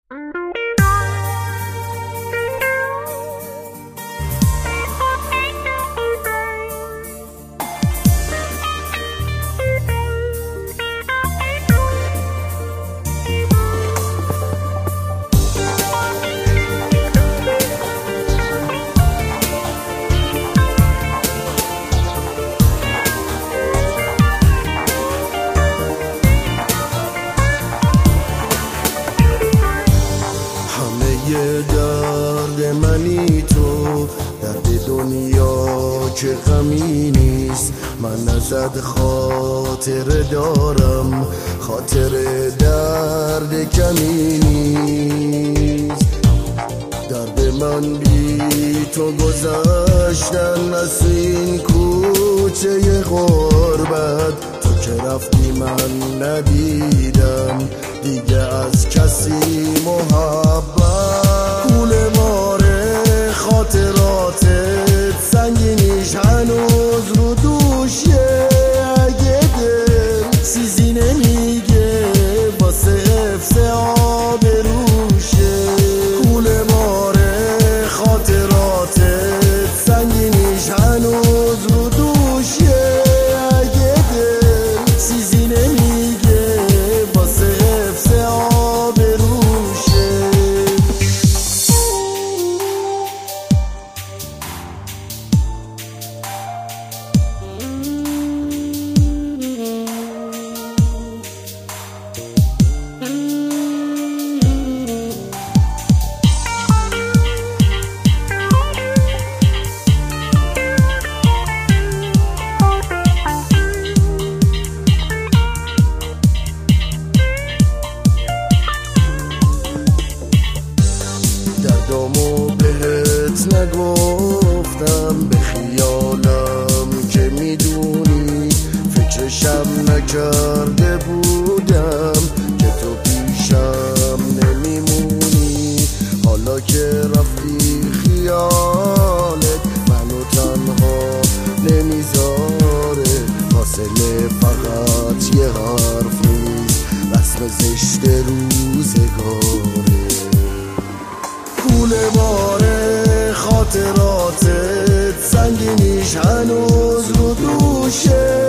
درد منی تو، درد دنیا که غمی نیست. من ازت خاطر دارم، خاطر درد کمی نیست. درد من بی تو گذشتن از این کوچه غربت. تو که رفتی من ندیدم دیگه از کسی محبت. کول ماره خاطراتت سنگینیش هنوز رو دوشه. اگه دل چیزی نمیگه واسه حفظ آبروشه. کول ماره خاطراتت سنگینیش هنوز رو دوشه. اگه دل چیزی نمیگه واسه حفظ آبروشه. دردامو بهت نگفتم، به خیالم که میدونی. فکرشم نکرده بودم که تو پیشم نمیمونی. حالا که رفتی خیالت منو تنها نمیذاره. فاصله فقط یه حرف نیست، رسم زشت روزگاره. کول باره خاطراتت سنگینیش هنوز رو دوشه.